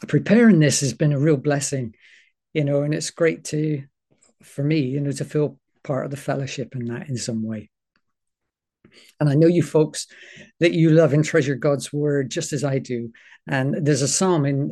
preparing this has been a real blessing, and it's great for me, to feel part of the fellowship in that in some way. And I know you folks that you love and treasure God's word just as I do. And there's a psalm in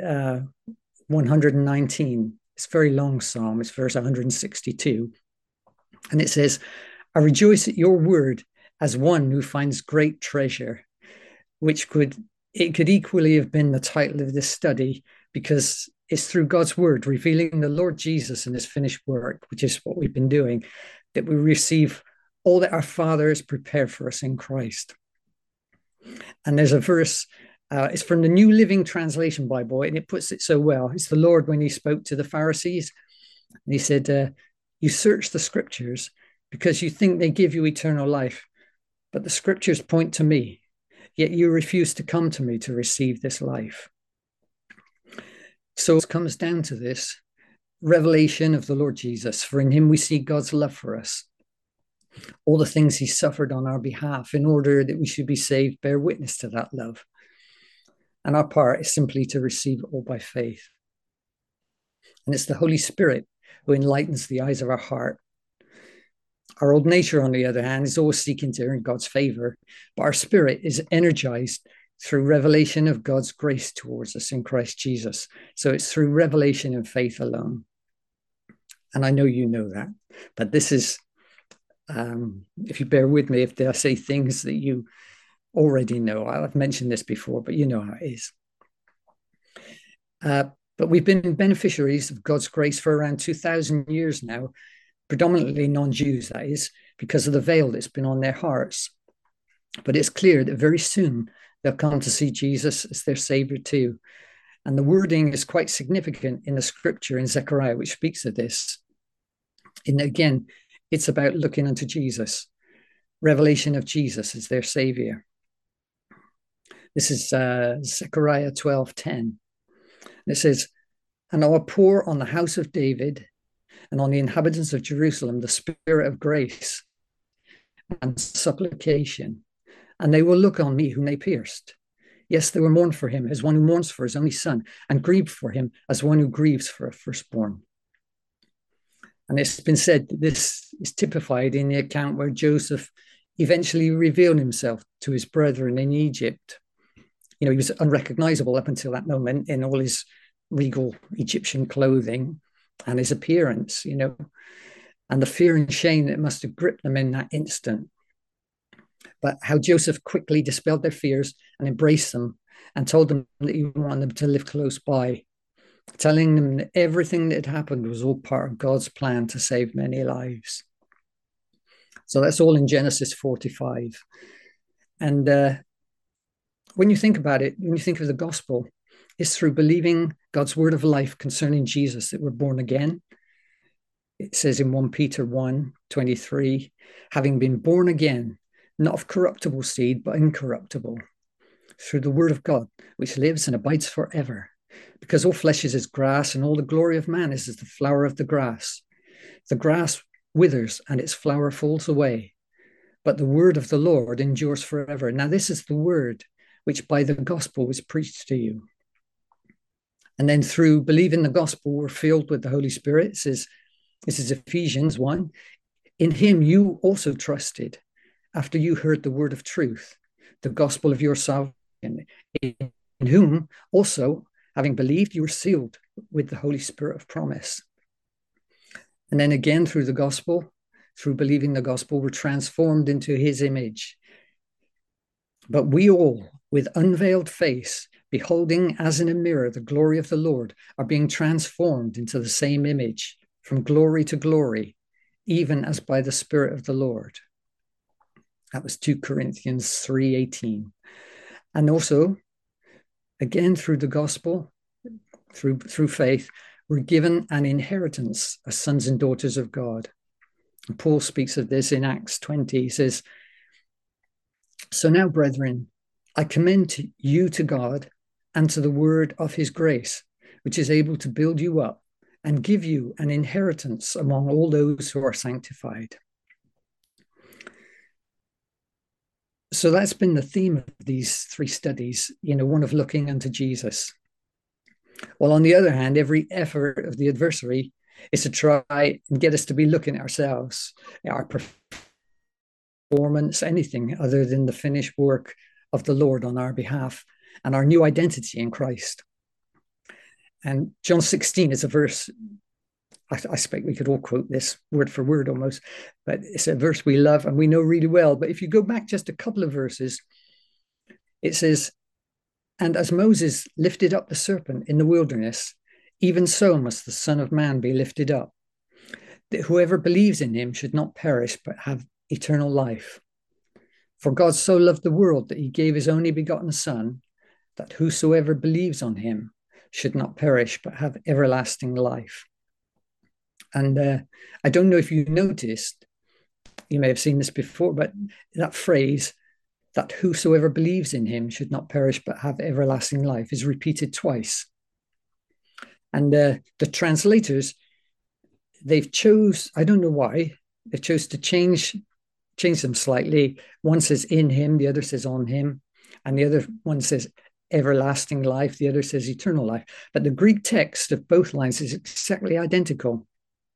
119. It's a very long psalm. It's verse 162. And it says, I rejoice at your word as one who finds great treasure, which could equally have been the title of this study, because it's through God's word revealing the Lord Jesus and his finished work, which is what we've been doing, that we receive all that our Father has prepared for us in Christ. And there's a verse, it's from the New Living Translation Bible, and it puts it so well. It's the Lord when he spoke to the Pharisees. And he said, you search the scriptures because you think they give you eternal life, but the scriptures point to me, yet you refuse to come to me to receive this life. So it comes down to this revelation of the Lord Jesus, for in him we see God's love for us. All the things he suffered on our behalf in order that we should be saved bear witness to that love. And our part is simply to receive it all by faith. And it's the Holy Spirit who enlightens the eyes of our heart. Our old nature, on the other hand, is always seeking to earn God's favor, but our spirit is energized through revelation of God's grace towards us in Christ Jesus. So it's through revelation and faith alone. And I know you know that, but this is, if you bear with me, if I say things that you already know, I've mentioned this before, but you know how it is. But we've been beneficiaries of God's grace for around 2,000 years now, predominantly non-Jews, that is, because of the veil that's been on their hearts. But it's clear that very soon they'll come to see Jesus as their Savior too. And the wording is quite significant in the scripture in Zechariah, which speaks of this. And again, it's about looking unto Jesus, revelation of Jesus as their Savior. This is Zechariah 12:10. It says, and I will pour on the house of David and on the inhabitants of Jerusalem the spirit of grace and supplication, and they will look on me whom they pierced. Yes, they will mourn for him as one who mourns for his only son, and grieve for him as one who grieves for a firstborn. And it's been said that this is typified in the account where Joseph eventually revealed himself to his brethren in Egypt. He was unrecognizable up until that moment in all his regal Egyptian clothing and his appearance, and the fear and shame that must have gripped them in that instant. But how Joseph quickly dispelled their fears and embraced them and told them that he wanted them to live close by, telling them that everything that had happened was all part of God's plan to save many lives. So that's all in Genesis 45. And when you think about it, when you think of the gospel, it's through believing God's word of life concerning Jesus that we're born again. It says in 1 Peter 1:23, having been born again, not of corruptible seed, but incorruptible, through the word of God, which lives and abides forever. Because all flesh is as grass, and all the glory of man is as the flower of the grass. The grass withers and its flower falls away, but the word of the Lord endures forever. Now this is the word which by the gospel was preached to you. And then through believing the gospel, we're filled with the Holy Spirit. It says, this is Ephesians 1. In him you also trusted, after you heard the word of truth, the gospel of your salvation, in whom also, having believed, you were sealed with the Holy Spirit of promise. And then again, through the gospel, through believing the gospel, we're transformed into his image. But we all, with unveiled face, beholding as in a mirror the glory of the Lord, are being transformed into the same image from glory to glory, even as by the Spirit of the Lord. That was 2 Corinthians 3:18. And also, again, through the gospel, through faith, we're given an inheritance as sons and daughters of God. And Paul speaks of this in Acts 20. He says, so now, brethren, I commend you to God and to the word of his grace, which is able to build you up and give you an inheritance among all those who are sanctified. So that's been the theme of these 3 studies, one of looking unto Jesus. While on the other hand, every effort of the adversary is to try and get us to be looking at ourselves, our performance, anything other than the finished work of the Lord on our behalf and our new identity in Christ. And John 16 is a verse, I expect we could all quote this word for word almost, but it's a verse we love and we know really well. But if you go back just a couple of verses, it says, "And as Moses lifted up the serpent in the wilderness, even so must the Son of Man be lifted up, that whoever believes in him should not perish, but have eternal life. For God so loved the world that he gave his only begotten Son, that whosoever believes on him should not perish, but have everlasting life." And I don't know if you noticed, you may have seen this before, but that phrase, that whosoever believes in him should not perish, but have everlasting life, is repeated twice. And the translators, they've chose, I don't know why, they chose to change them slightly. One says in him, the other says on him, and the other one says everlasting life, the other says eternal life. But the Greek text of both lines is exactly identical.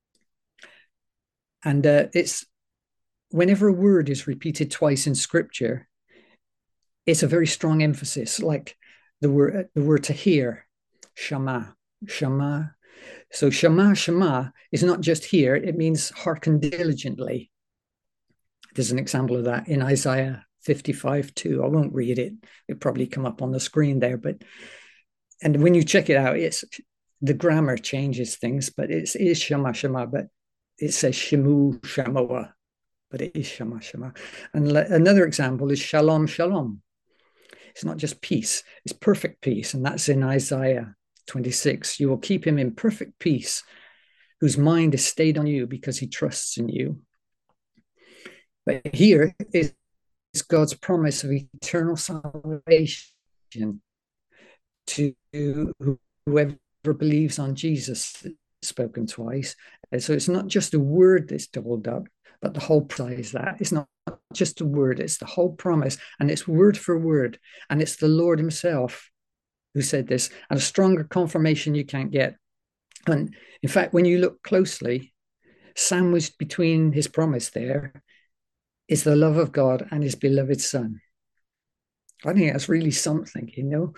And it's whenever a word is repeated twice in scripture, it's a very strong emphasis, like the word to hear, shama, shama. So shama, shama is not just hear, it means hearken diligently. There's an example of that in Isaiah 55:2. I won't read it. It'll probably come up on the screen there. And when you check it out, it's the grammar changes things, but it is shama, shama, but it says shimu, shamoa, but it is shama, shama. And another example is shalom, shalom. It's not just peace, it's perfect peace. And that's in Isaiah 26. You will keep him in perfect peace, whose mind is stayed on you because he trusts in you. But here is God's promise of eternal salvation to whoever believes on Jesus, spoken twice. And so it's not just a word that's doubled up, but the whole prize that. It's not just a word, it's the whole promise, and it's word for word. And it's the Lord himself who said this, and a stronger confirmation you can't get. And in fact, when you look closely, sandwiched between his promise there is the love of God and his beloved Son. I think that's really something, you know.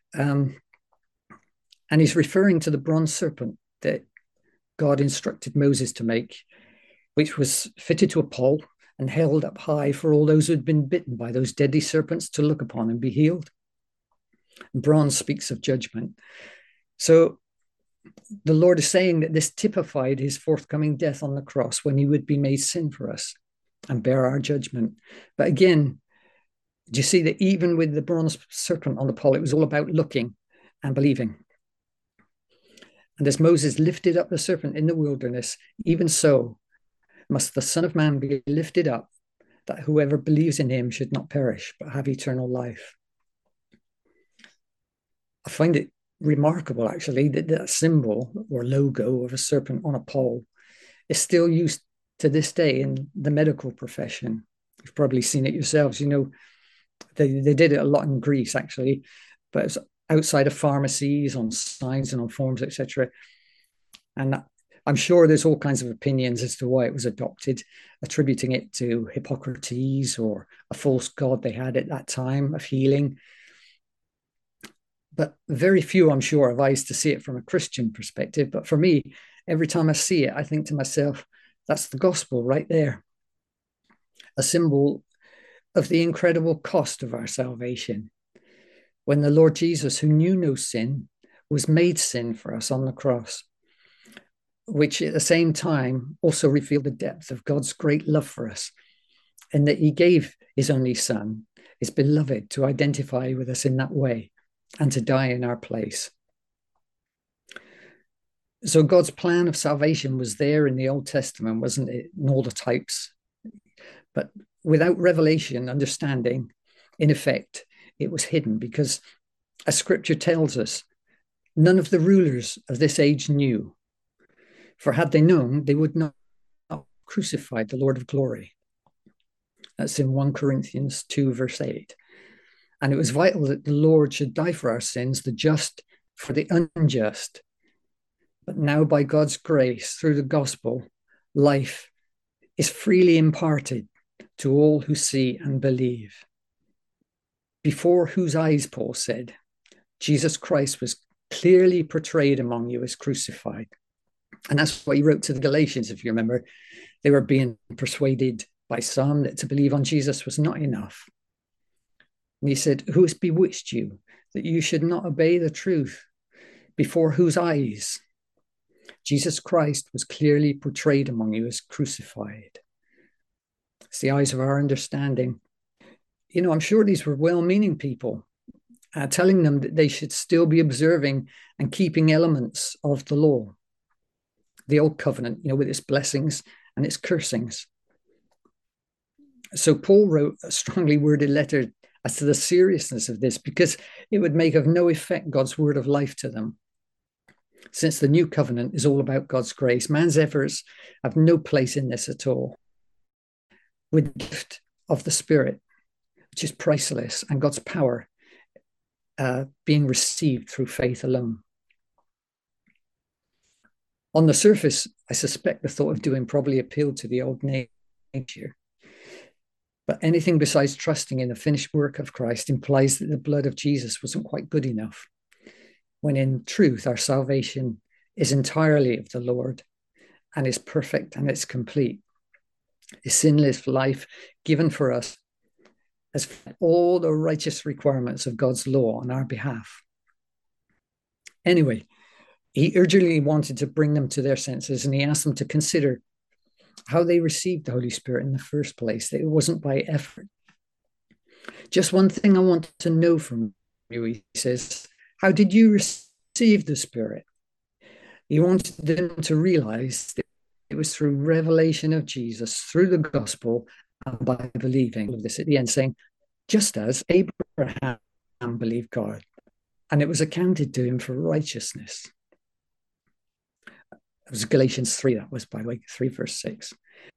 And he's referring to the bronze serpent that God instructed Moses to make, which was fitted to a pole and held up high for all those who had been bitten by those deadly serpents to look upon and be healed. And bronze speaks of judgment. So the Lord is saying that this typified his forthcoming death on the cross, when he would be made sin for us and bear our judgment. But again, do you see that even with the bronze serpent on the pole, it was all about looking and believing? And as Moses lifted up the serpent in the wilderness, even so must the Son of Man be lifted up, that whoever believes in him should not perish, but have eternal life. I find it remarkable, actually, that that symbol or logo of a serpent on a pole is still used to this day in the medical profession. You've probably seen it yourselves. You know, they did it a lot in Greece, actually, but it's outside of pharmacies, on signs and on forms, etc. And I'm sure there's all kinds of opinions as to why it was adopted, attributing it to Hippocrates or a false god they had at that time of healing. But very few, I'm sure, have eyes to see it from a Christian perspective. But for me, every time I see it, I think to myself, that's the gospel right there. A symbol of the incredible cost of our salvation. When the Lord Jesus, who knew no sin, was made sin for us on the cross, which at the same time also revealed the depth of God's great love for us, and that he gave his only Son, his beloved, to identify with us in that way and to die in our place. So God's plan of salvation was there in the Old Testament, wasn't it? In all the types. But without revelation, understanding, in effect, it was hidden, because as scripture tells us, none of the rulers of this age knew. For had they known, they would not have crucified the Lord of glory. That's in 1 Corinthians 2, verse 8. And it was vital that the Lord should die for our sins, the just for the unjust. But now, by God's grace, through the gospel, life is freely imparted to all who see and believe. Before whose eyes, Paul said, Jesus Christ was clearly portrayed among you as crucified. And that's what he wrote to the Galatians, if you remember. They were being persuaded by some that to believe on Jesus was not enough. And he said, who has bewitched you that you should not obey the truth? Before whose eyes Jesus Christ was clearly portrayed among you as crucified. It's the eyes of our understanding. You know, I'm sure these were well-meaning people, telling them that they should still be observing and keeping elements of the law, the old covenant, you know, with its blessings and its cursings. So Paul wrote a strongly worded letter as to the seriousness of this, because it would make of no effect God's word of life to them. Since the new covenant is all about God's grace, man's efforts have no place in this at all. With the gift of the Spirit, which is priceless, and God's power being received through faith alone. On the surface, I suspect the thought of doing probably appealed to the old nature. But anything besides trusting in the finished work of Christ implies that the blood of Jesus wasn't quite good enough, when in truth our salvation is entirely of the Lord and is perfect and it's complete. A sinless life given for us as all the righteous requirements of God's law on our behalf. Anyway, he urgently wanted to bring them to their senses, and he asked them to consider how they received the Holy Spirit in the first place, that it wasn't by effort. Just one thing I want to know from you, he says, how did you receive the Spirit? He wanted them to realize that it was through revelation of Jesus, through the gospel, and by believing. All of this at the end, saying, just as Abraham believed God, and it was accounted to him for righteousness. It was Galatians 3, that was, by the way, 3 verse 6.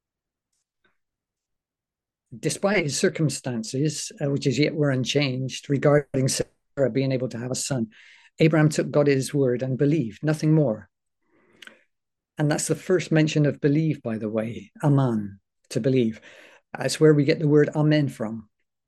Despite his circumstances, which as yet were unchanged, regarding Sarah being able to have a son, Abraham took God at his word and believed, nothing more. And that's the first mention of believe, by the way, aman, to believe. That's where we get the word amen from.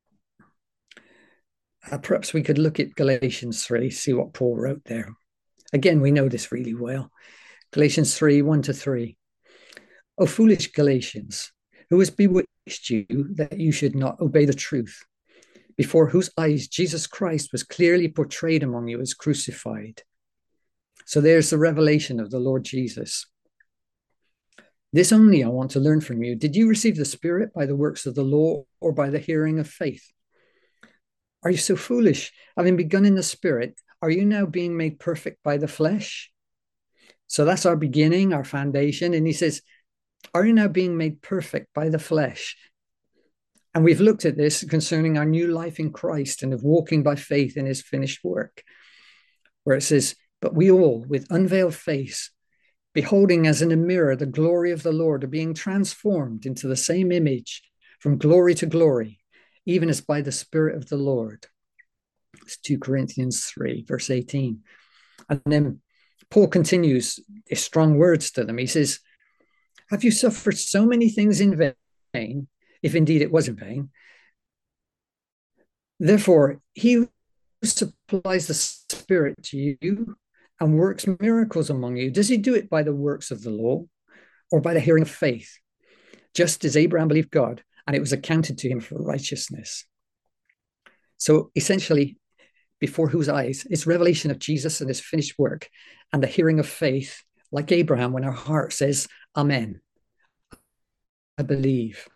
Perhaps we could look at Galatians 3, see what Paul wrote there. Again, we know this really well. Galatians 3, 1-3. O foolish Galatians, who has bewitched you that you should not obey the truth, before whose eyes Jesus Christ was clearly portrayed among you as crucified. So there's the revelation of the Lord Jesus. This only I want to learn from you. Did you receive the Spirit by the works of the law or by the hearing of faith? Are you so foolish? Having begun in the Spirit, are you now being made perfect by the flesh? So that's our beginning, our foundation. And he says, are you now being made perfect by the flesh? And we've looked at this concerning our new life in Christ and of walking by faith in his finished work, where it says, but we all, with unveiled face, beholding as in a mirror the glory of the Lord, are being transformed into the same image from glory to glory, even as by the Spirit of the Lord. It's 2 Corinthians 3, verse 18. And then Paul continues his strong words to them. He says, have you suffered so many things in vain, if indeed it was in vain? Therefore, he who supplies the Spirit to you and works miracles among you, does he do it by the works of the law or by the hearing of faith? Just as Abraham believed God, and it was accounted to him for righteousness. So essentially, before whose eyes, it's revelation of Jesus and his finished work, and the hearing of faith, like Abraham, when our heart says, Amen, I believe.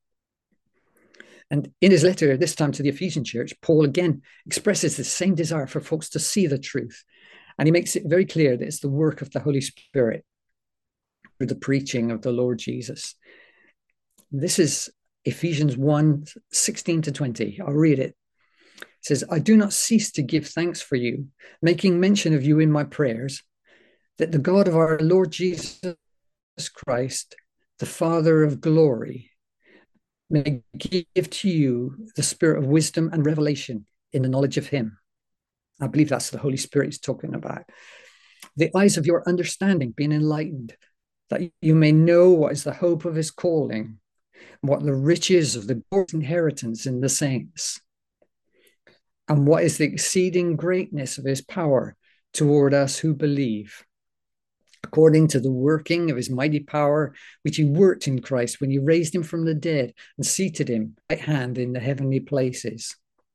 And in his letter, this time to the Ephesian church, Paul again expresses the same desire for folks to see the truth. And he makes it very clear that it's the work of the Holy Spirit through the preaching of the Lord Jesus. This is Ephesians 1, 16-20. I'll read it. It says, I do not cease to give thanks for you, making mention of you in my prayers, that the God of our Lord Jesus Christ, the Father of glory, may give to you the spirit of wisdom and revelation in the knowledge of him, I believe that's the Holy Spirit he's talking about. The eyes of your understanding being enlightened, that you may know what is the hope of his calling, what the riches of the glorious inheritance in the saints, and what is the exceeding greatness of his power toward us who believe, according to the working of his mighty power, which he worked in Christ when he raised him from the dead and seated him right hand in the heavenly places.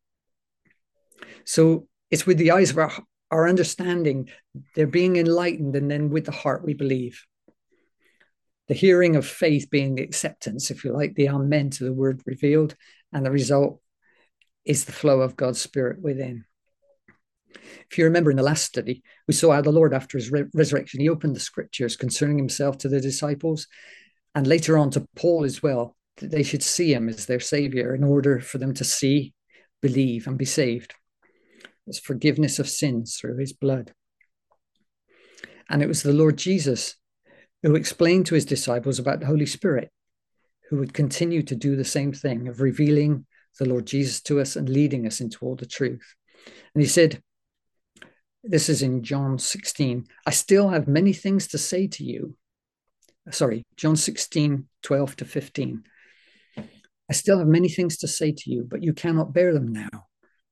So it's with the eyes of our understanding, they're being enlightened, and then with the heart we believe. The hearing of faith being the acceptance, if you like, the amen to the word revealed, and the result is the flow of God's Spirit within. If you remember in the last study, we saw how the Lord, after his resurrection, he opened the scriptures concerning himself to the disciples, and later on to Paul as well, that they should see him as their savior in order for them to see, believe, and be saved. It's forgiveness of sins through his blood. And it was the Lord Jesus who explained to his disciples about the Holy Spirit, who would continue to do the same thing of revealing the Lord Jesus to us and leading us into all the truth. And he said, this is in John 16, I still have many things to say to you. Sorry, John 16, 12 to 15. I still have many things to say to you, but you cannot bear them now.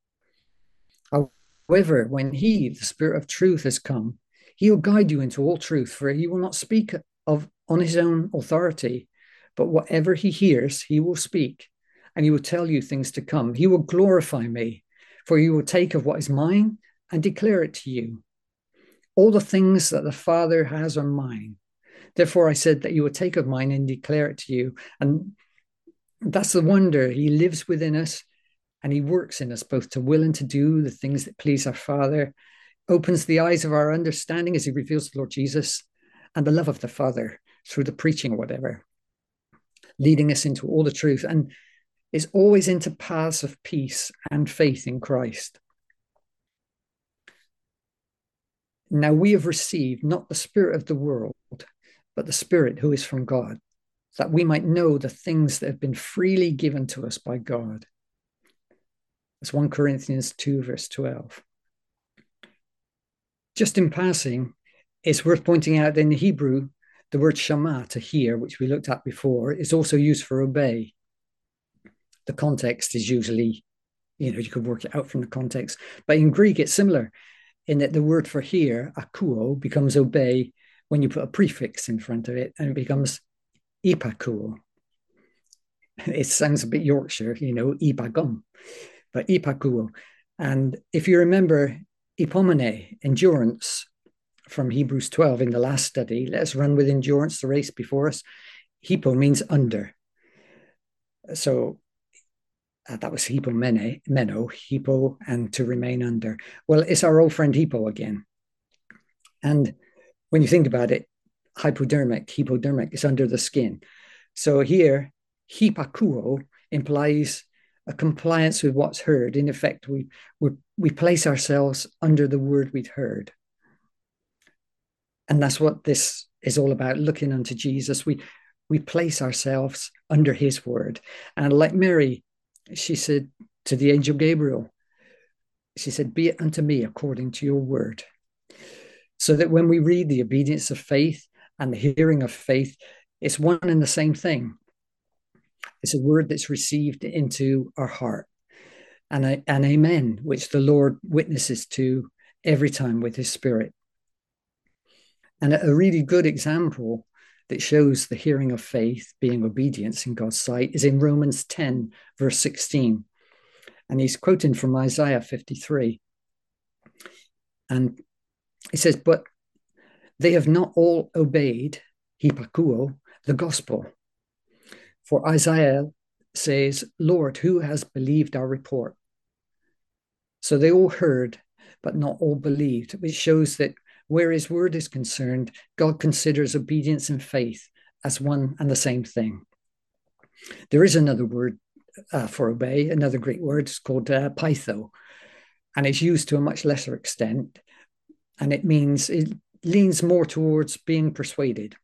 However, when he, the Spirit of truth, has come, he will guide you into all truth, for he will not speak of on his own authority, but whatever he hears, he will speak, and he will tell you things to come. He will glorify me, for he will take of what is mine and declare it to you. All the things that the Father has are mine. Therefore, I said that you will take of mine and declare it to you. And that's the wonder. He lives within us and he works in us both to will and to do the things that please our Father, opens the eyes of our understanding as he reveals the Lord Jesus and the love of the Father through the preaching or whatever, leading us into all the truth, and is always into paths of peace and faith in Christ. Now we have received not the spirit of the world, but the Spirit who is from God, that we might know the things that have been freely given to us by God. That's 1 Corinthians 2, verse 12. Just in passing, it's worth pointing out that in the Hebrew, the word shama, to hear, which we looked at before, is also used for obey. The context is usually, you could work it out from the context. But in Greek, it's similar in that the word for hear, akuo, becomes obey when you put a prefix in front of it, and it becomes ipakuo. It sounds a bit Yorkshire, ibagum, but ipakuo. And if you remember ipomene, endurance, from Hebrews 12 in the last study, let us run with endurance the race before us. Hypo means under. So that was meno, hypo, and to remain under. Well, it's our old friend hypo again. And when you think about it, hypodermic is under the skin. So here, hypakuo implies a compliance with what's heard. In effect, we place ourselves under the word we'd heard. And that's what this is all about, looking unto Jesus. We place ourselves under his word. And like Mary, she said to the angel Gabriel, she said, be it unto me according to your word. So that when we read the obedience of faith and the hearing of faith, it's one and the same thing. It's a word that's received into our heart. And an amen, which the Lord witnesses to every time with his Spirit. And a really good example that shows the hearing of faith being obedience in God's sight is in Romans 10, verse 16. And he's quoting from Isaiah 53. And he says, but they have not all obeyed, hypakuo, the gospel. For Isaiah says, Lord, who has believed our report? So they all heard, but not all believed, which shows that where his word is concerned, God considers obedience and faith as one and the same thing. There is another word for obey, another Greek word, it's called pytho, and it's used to a much lesser extent, and it leans more towards being persuaded.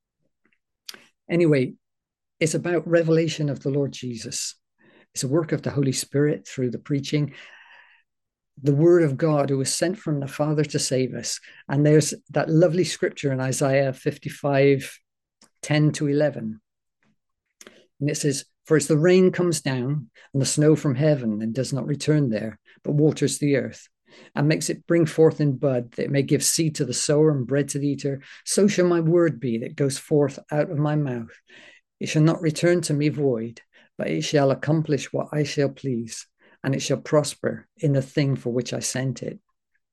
Anyway, it's about revelation of the Lord Jesus. It's a work of the Holy Spirit through the preaching. the word of God who was sent from the Father to save us. And there's that lovely scripture in Isaiah 55, 10 to 11. And it says, "For as the rain comes down and the snow from heaven and does not return there, but waters the earth and makes it bring forth in bud, that it may give seed to the sower and bread to the eater, so shall my word be that goes forth out of my mouth. It shall not return to me void, but it shall accomplish what I shall please, and it shall prosper in the thing for which I sent it."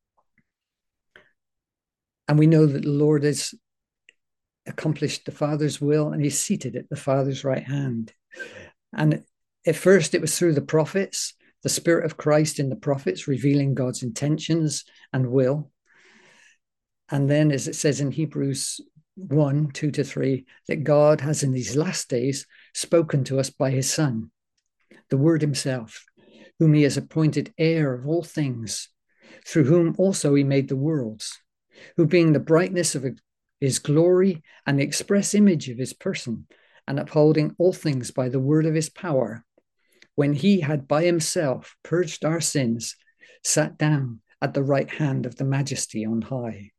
And we know that the Lord has accomplished the Father's will, and he's seated at the Father's right hand. And at first it was through the prophets, the Spirit of Christ in the prophets revealing God's intentions and will. And then, as it says in Hebrews 1, 2 to 3, that God has in these last days spoken to us by his Son, the Word himself, whom he has appointed heir of all things, through whom also he made the worlds, who being the brightness of his glory and the express image of his person, and upholding all things by the word of his power, when he had by himself purged our sins, sat down at the right hand of the Majesty on high.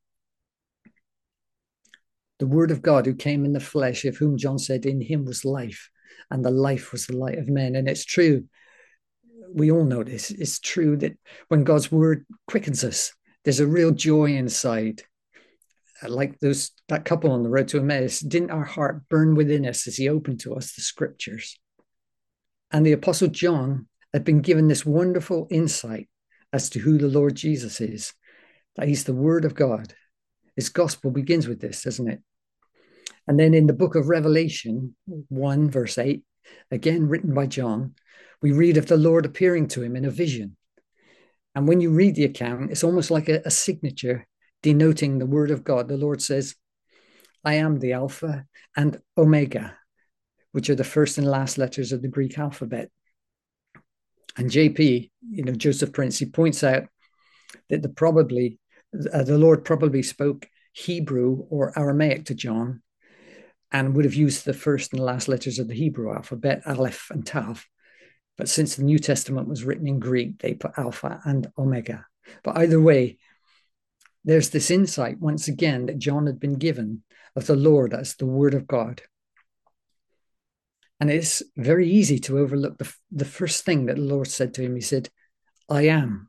The word of God who came in the flesh, of whom John said, "In him was life, and the life was the light of men." And it's true. We all know this. It's true that when God's word quickens us, there's a real joy inside. Like that couple on the road to Emmaus, didn't our heart burn within us as he opened to us the scriptures? And the Apostle John had been given this wonderful insight as to who the Lord Jesus is, that he's the Word of God. His gospel begins with this, doesn't it? And then in the book of Revelation 1, verse 8, again written by John, we read of the Lord appearing to him in a vision. And when you read the account, it's almost like a signature denoting the word of God. The Lord says, "I am the Alpha and Omega," which are the first and last letters of the Greek alphabet. And JP, Joseph Prince, he points out that the Lord probably spoke Hebrew or Aramaic to John and would have used the first and last letters of the Hebrew alphabet, Aleph and Tav. But since the New Testament was written in Greek, they put Alpha and Omega. But either way, there's this insight once again that John had been given of the Lord as the Word of God. And it's very easy to overlook the first thing that the Lord said to him. He said, I am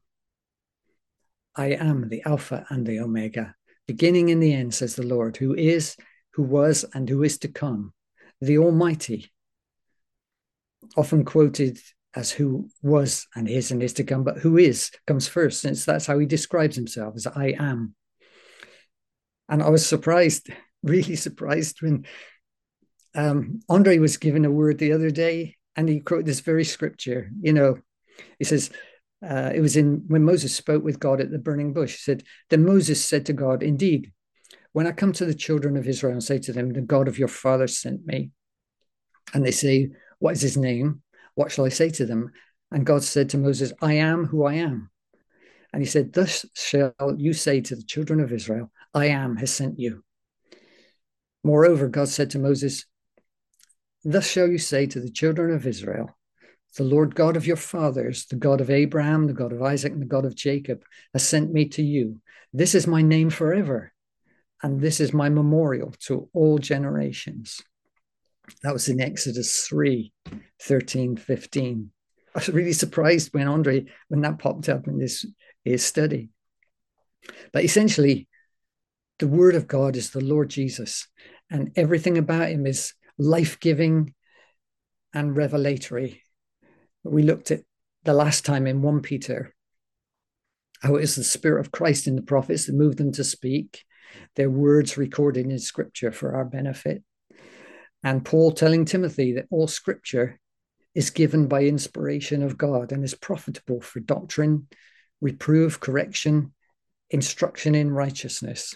the Alpha and the Omega, beginning and the end, says the Lord, who is, who was, and who is to come, the Almighty, often quoted as who was and is to come, but who is comes first, since that's how he describes himself, as I am. And I was surprised, really surprised, when Andre was given a word the other day, and he quoted this very scripture. He says, it was when Moses spoke with God at the burning bush. He said, "Then Moses said to God, indeed, when I come to the children of Israel and say to them, the God of your fathers sent me, and they say, what is his name? What shall I say to them?" And God said to Moses, I am who I am. And he said, thus shall you say to the children of Israel, I am has sent you. Moreover, God said to Moses, thus shall you say to the children of Israel, the Lord God of your fathers, the God of Abraham, the God of Isaac, and the God of Jacob, has sent me to you. This is my name forever, and this is my memorial to all generations. That was in Exodus 3, 13, 15. I was really surprised when that popped up in his study. But essentially, the Word of God is the Lord Jesus, and everything about him is life-giving and revelatory. We looked at the last time in 1 Peter, how it is the Spirit of Christ in the prophets that moved them to speak, their words recorded in Scripture for our benefit. And Paul telling Timothy that all Scripture is given by inspiration of God and is profitable for doctrine, reproof, correction, instruction in righteousness.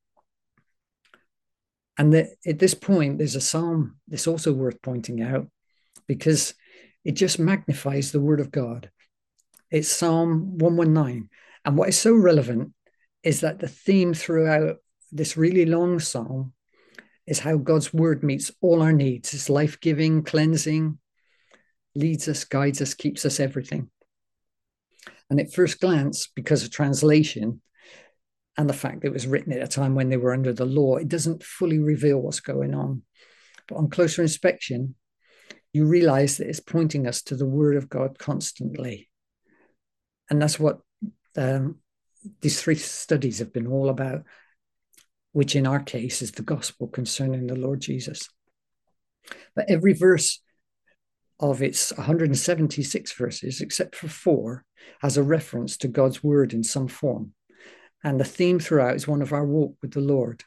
And at this point, there's a psalm that's also worth pointing out, because it just magnifies the word of God. It's Psalm 119. And what is so relevant is that the theme throughout this really long psalm is how God's word meets all our needs. It's life-giving, cleansing, leads us, guides us, keeps us, everything. And at first glance, because of translation and the fact that it was written at a time when they were under the law, it doesn't fully reveal what's going on. But on closer inspection, you realize that it's pointing us to the Word of God constantly. And that's what these 3 studies have been all about, which in our case is the gospel concerning the Lord Jesus. But every verse of its 176 verses, except for 4, has a reference to God's word in some form. And the theme throughout is one of our walk with the Lord.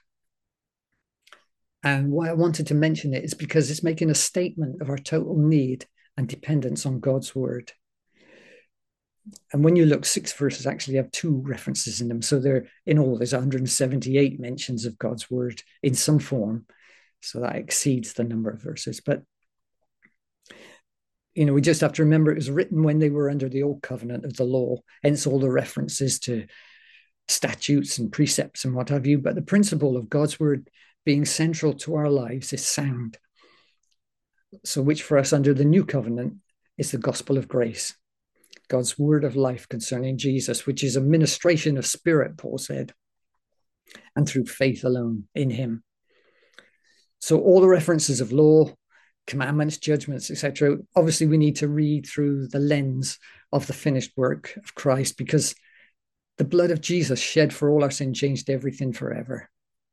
And why I wanted to mention it is because it's making a statement of our total need and dependence on God's word. And when you look, 6 verses actually have 2 references in them. So in all, there's 178 mentions of God's word in some form. So that exceeds the number of verses. But, we just have to remember it was written when they were under the old covenant of the law, hence all the references to statutes and precepts and what have you. But the principle of God's word being central to our lives is sound. So which for us under the new covenant is the gospel of grace. God's word of life concerning Jesus, which is a ministration of spirit, Paul said, and through faith alone in him. So all the references of law, commandments, judgments, etc., obviously we need to read through the lens of the finished work of Christ, because the blood of Jesus shed for all our sin changed everything forever.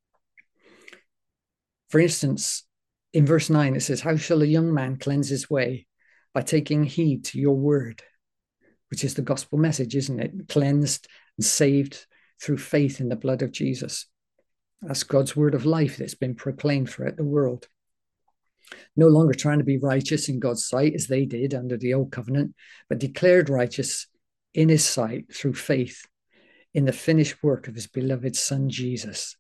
For instance, in verse 9, it says, "How shall a young man cleanse his way? By taking heed to your word," which is the gospel message, isn't it? Cleansed and saved through faith in the blood of Jesus. That's God's word of life that's been proclaimed throughout the world. No longer trying to be righteous in God's sight as they did under the old covenant, but declared righteous in his sight through faith in the finished work of his beloved Son, Jesus.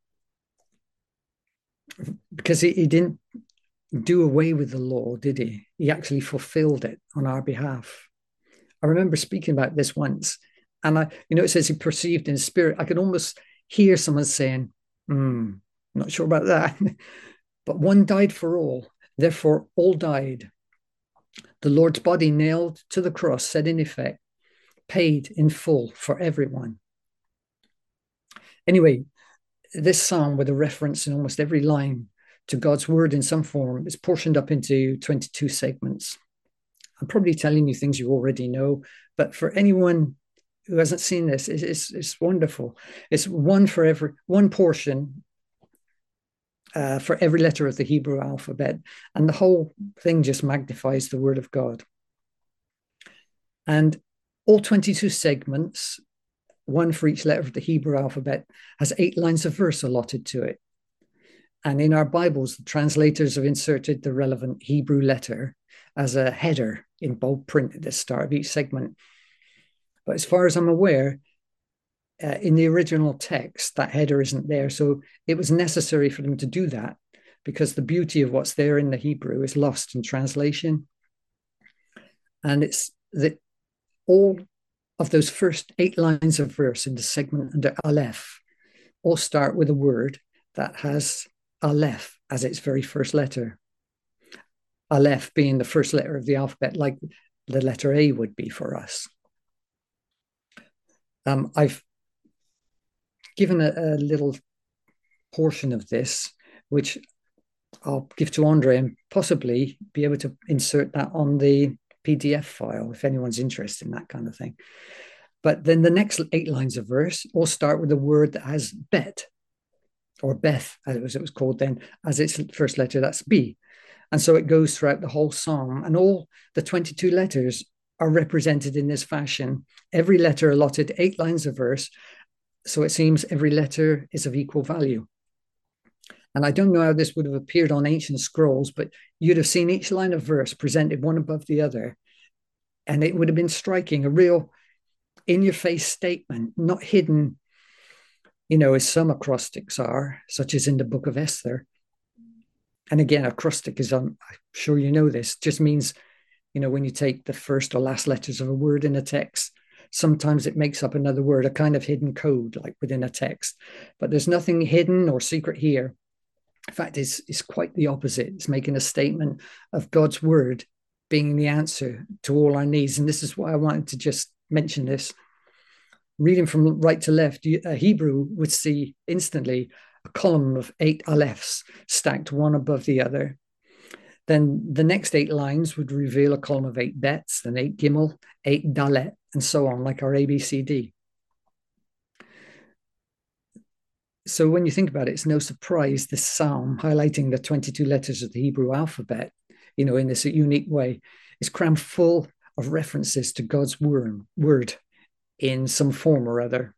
Because he didn't do away with the law, did he? He actually fulfilled it on our behalf. I remember speaking about this once, and it says he perceived in spirit. I could almost hear someone saying, not sure about that. But one died for all, therefore all died. The Lord's body nailed to the cross said in effect, paid in full for everyone. Anyway, this psalm, with a reference in almost every line to God's word in some form, is portioned up into 22 segments. I'm probably telling you things you already know, but for anyone who hasn't seen this, it's wonderful. It's one portion for every letter of the Hebrew alphabet, and the whole thing just magnifies the word of God. And all 22 segments, one for each letter of the Hebrew alphabet, has 8 lines of verse allotted to it. And in our Bibles, the translators have inserted the relevant Hebrew letter as a header in bold print at the start of each segment. But as far as I'm aware, in the original text, that header isn't there. So it was necessary for them to do that because the beauty of what's there in the Hebrew is lost in translation. And it's that all of those first 8 lines of verse in the segment under Aleph all start with a word that has Aleph as its very first letter. Aleph being the first letter of the alphabet, like the letter A would be for us. I've given a little portion of this, which I'll give to Andre and possibly be able to insert that on the PDF file if anyone's interested in that kind of thing. But then the next 8 lines of verse all start with a word that has Bet, or Beth, as it was called then, as its first letter, that's B. And so it goes throughout the whole psalm, and all the 22 letters are represented in this fashion. Every letter allotted 8 lines of verse, so it seems every letter is of equal value. And I don't know how this would have appeared on ancient scrolls, but you'd have seen each line of verse presented one above the other, and it would have been striking, a real in-your-face statement, not hidden, as some acrostics are, such as in the book of Esther. And again, acrostic is, I'm sure you know this, just means, when you take the first or last letters of a word in a text, sometimes it makes up another word, a kind of hidden code, like within a text. But there's nothing hidden or secret here. In fact, it's quite the opposite. It's making a statement of God's word being the answer to all our needs. And this is why I wanted to just mention this. Reading from right to left, a Hebrew would see instantly a column of 8 alephs stacked one above the other. Then the next 8 lines would reveal a column of 8 bets, then 8 gimel, 8 dalet, and so on, like our ABCD. So when you think about it, it's no surprise this psalm, highlighting the 22 letters of the Hebrew alphabet, in this unique way, is crammed full of references to God's word in some form or other.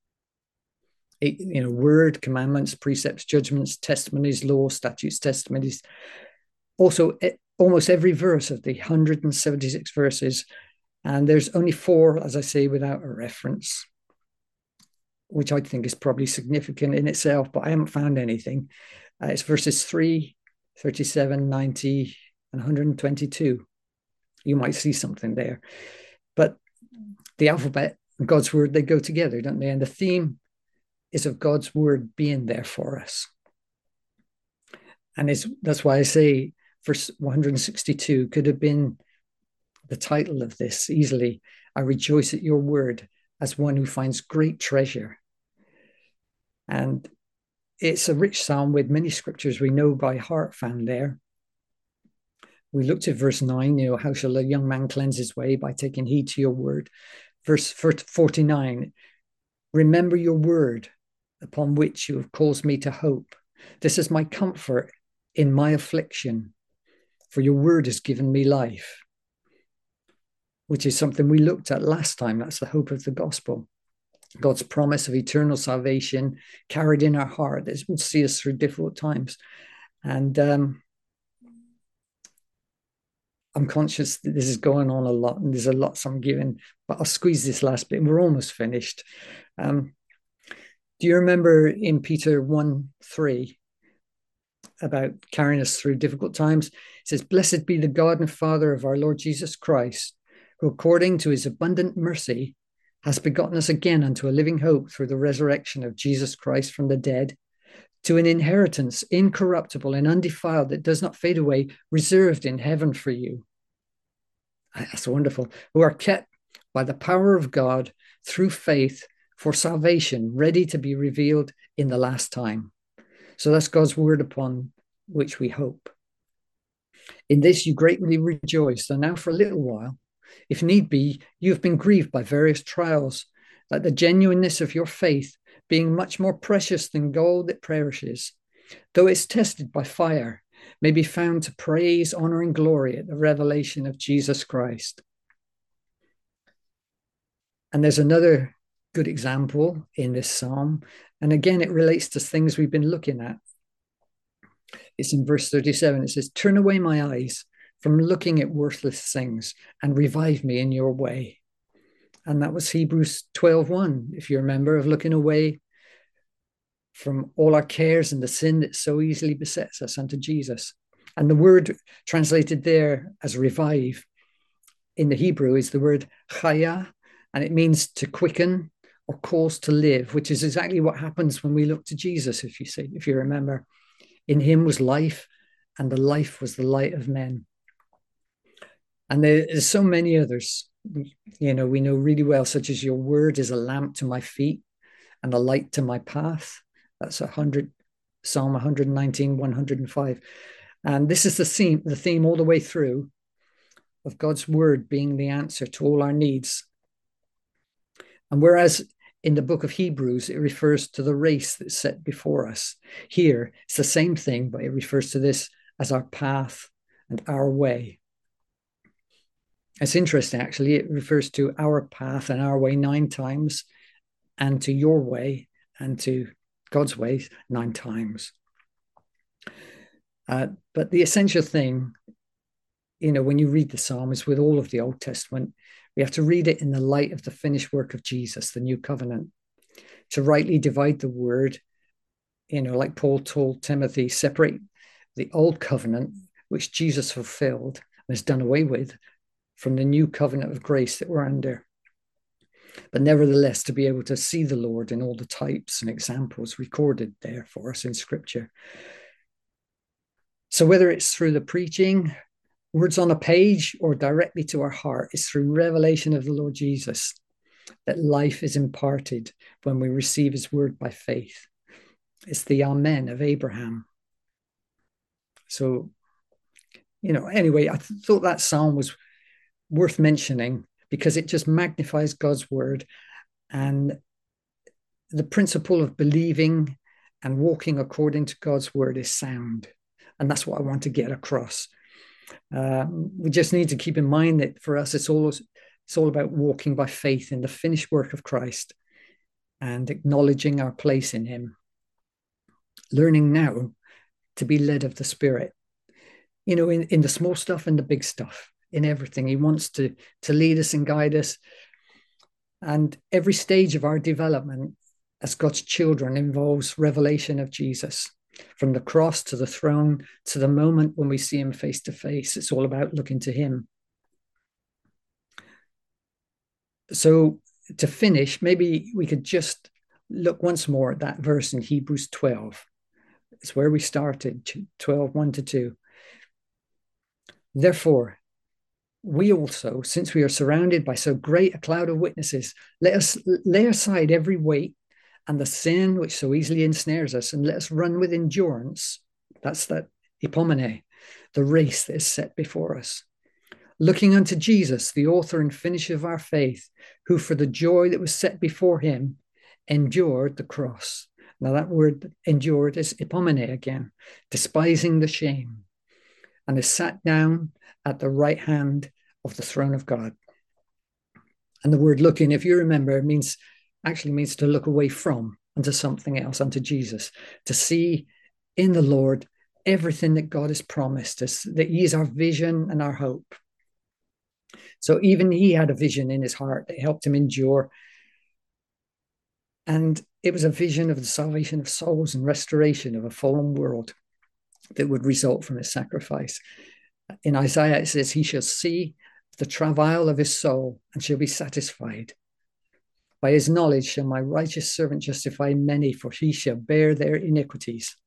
Word, commandments, precepts, judgments, testimonies, law, statutes, testimonies. Also, almost every verse of the 176 verses, and there's only 4, as I say, without a reference, which I think is probably significant in itself, but I haven't found anything. It's verses 3, 37, 90, and 122. You might see something there. But the alphabet and God's word, they go together, don't they? And the theme is of God's word being there for us. And that's why I say verse 162 could have been the title of this easily. I rejoice at your word as one who finds great treasure. And it's a rich psalm with many scriptures we know by heart found there. We looked at verse 9, how shall a young man cleanse his way? By taking heed to your word. Verse 49, remember your word upon which you have caused me to hope. This is my comfort in my affliction, for your word has given me life, which is something we looked at last time. That's the hope of the gospel. God's promise of eternal salvation carried in our heart that will see us through difficult times. And I'm conscious that this is going on a lot and there's a lot I'm giving, but I'll squeeze this last bit and we're almost finished. Do you remember in Peter 1:3 about carrying us through difficult times? It says, blessed be the God and Father of our Lord Jesus Christ, who according to his abundant mercy has begotten us again unto a living hope through the resurrection of Jesus Christ from the dead, to an inheritance incorruptible and undefiled that does not fade away, reserved in heaven for you. That's wonderful. Who are kept by the power of God through faith for salvation, ready to be revealed in the last time. So that's God's word upon which we hope. In this you greatly rejoice, though now for a little while, if need be, you have been grieved by various trials, that the genuineness of your faith, being much more precious than gold that perishes, though it's tested by fire, may be found to praise, honor, and glory at the revelation of Jesus Christ. And there's another good example in this psalm. And again, it relates to things we've been looking at. It's in verse 37. It says, turn away my eyes from looking at worthless things and revive me in your way. And that was Hebrews 12:1, if you remember, of looking away from all our cares and the sin that so easily besets us unto Jesus. And the word translated there as revive in the Hebrew is the word chaya, and it means to quicken or cause to live, which is exactly what happens when we look to Jesus, if you remember. In him was life, and the life was the light of men. And there's so many others, we know really well, such as your word is a lamp to my feet and a light to my path. That's Psalm 119, 105. And this is the theme all the way through of God's word being the answer to all our needs. And whereas in the book of Hebrews, it refers to the race that's set before us, here it's the same thing, but it refers to this as our path and our way. It's interesting, actually. It refers to our path and our way 9 times, and to your way and to God's way 9 times. But the essential thing, when you read the Psalm, is with all of the Old Testament, we have to read it in the light of the finished work of Jesus, the new covenant, to rightly divide the word, like Paul told Timothy, separate the old covenant, which Jesus fulfilled and has done away with, from the new covenant of grace that we're under. But nevertheless, to be able to see the Lord in all the types and examples recorded there for us in Scripture. So whether it's through the preaching, words on a page, or directly to our heart, it's through revelation of the Lord Jesus that life is imparted when we receive his word by faith. It's the Amen of Abraham. So, anyway, I thought that psalm was worth mentioning because it just magnifies God's word, and the principle of believing and walking according to God's word is sound. And that's what I want to get across. We just need to keep in mind that for us, it's all about walking by faith in the finished work of Christ and acknowledging our place in him. Learning now to be led of the Spirit, in the small stuff and the big stuff, in everything. He wants to lead us and guide us. And every stage of our development as God's children involves revelation of Jesus, from the cross to the throne to the moment when we see him face to face. It's all about looking to him. So to finish, maybe we could just look once more at that verse in Hebrews 12. It's where we started, 12, 1-2. Therefore, we also, since we are surrounded by so great a cloud of witnesses, let us lay aside every weight and the sin which so easily ensnares us, and let us run with endurance. That's that epomene, the race that is set before us. Looking unto Jesus, the author and finisher of our faith, who for the joy that was set before him endured the cross. Now that word endured is epomene again, despising the shame, and is sat down at the right hand of the throne of God. And the word looking, if you remember, actually means to look away from unto something else, unto Jesus, to see in the Lord everything that God has promised us, that he is our vision and our hope. So even he had a vision in his heart that helped him endure. And it was a vision of the salvation of souls and restoration of a fallen world that would result from his sacrifice. In Isaiah, it says, he shall see the travail of his soul and shall be satisfied. By his knowledge shall my righteous servant justify many, for he shall bear their iniquities.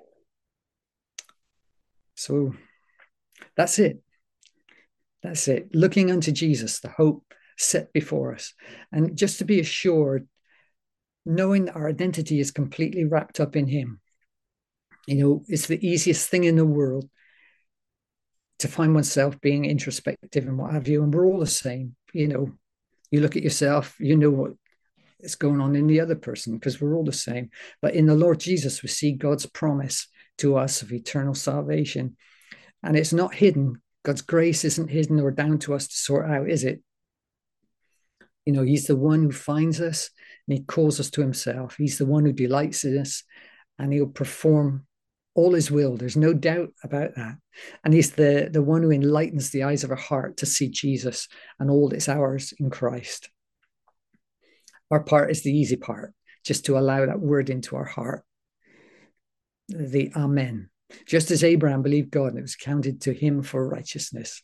So that's it. That's it. Looking unto Jesus, the hope set before us. And just to be assured, knowing that our identity is completely wrapped up in him. It's the easiest thing in the world to find oneself being introspective and what have you. And we're all the same. You look at yourself, what is going on in the other person, because we're all the same. But in the Lord Jesus, we see God's promise to us of eternal salvation. And it's not hidden. God's grace isn't hidden or down to us to sort out, is it? He's the one who finds us and he calls us to himself. He's the one who delights in us, and he'll perform all his will. There's no doubt about that. And he's the one who enlightens the eyes of our heart to see Jesus and all that's ours in Christ. Our part is the easy part, just to allow that word into our heart. The Amen. Just as Abraham believed God and it was counted to him for righteousness.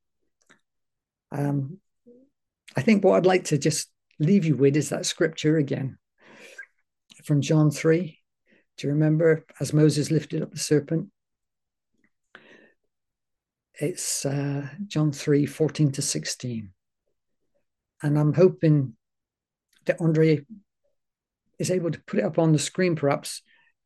I think what I'd like to just leave you with is that scripture again from John 3. Do you remember as Moses lifted up the serpent? It's John 3, 14-16. And I'm hoping that Andre is able to put it up on the screen, perhaps,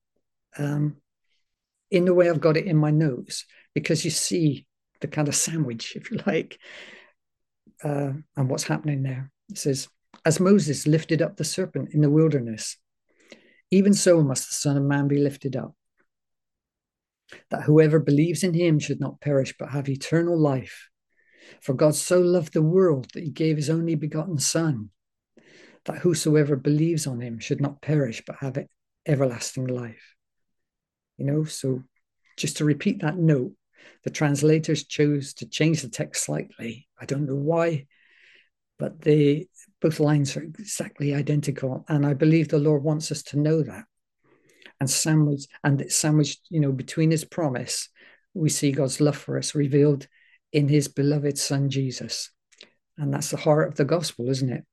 in the way I've got it in my notes, because you see the kind of sandwich, if you like, and what's happening there. It says, as Moses lifted up the serpent in the wilderness, even so must the Son of Man be lifted up, that whoever believes in him should not perish, but have eternal life. For God so loved the world that he gave his only begotten Son, that whosoever believes on him should not perish, but have everlasting life. So just to repeat that note, the translators chose to change the text slightly. I don't know why, but both lines are exactly identical. And I believe the Lord wants us to know that. And sandwiched, between his promise, we see God's love for us revealed in his beloved Son, Jesus. And that's the heart of the gospel, isn't it?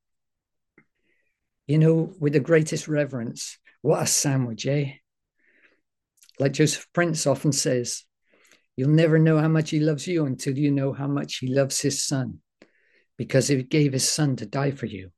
With the greatest reverence, what a sandwich, eh? Like Joseph Prince often says, you'll never know how much he loves you until you know how much he loves his Son, because he gave his Son to die for you.